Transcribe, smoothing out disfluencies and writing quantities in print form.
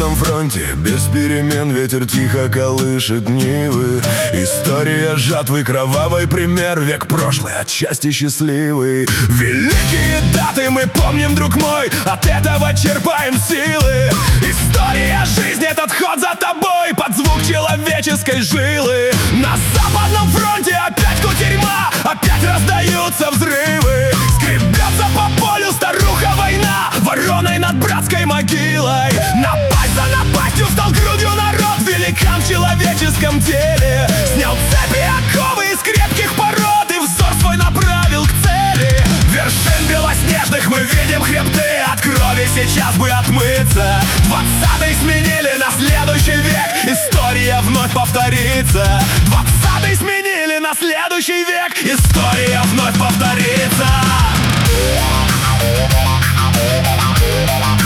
западном фронте без перемен ветер тихо колышет нивы. История жатвы, кровавый пример, век прошлый, отчасти счастливый. Великие даты мы помним, друг мой, от этого черпаем силы. История жизни, этот ход за тобой, под звук человеческой жилы. На западном фронте опять кутерьма, опять раздаются взрывы. Скребется по полю старуха война, вороной над братской могилой. Напасть за напастью встал грудью народ, великан в человеческом теле. Снял цепи, оковы из крепких пород и взор свой направил к цели. Вершин белоснежных мы видим хребты, от крови сейчас бы отмыться. 20-й сменили на следующий век, история вновь повторится. 20-й сменили на следующий век, история вновь повторится.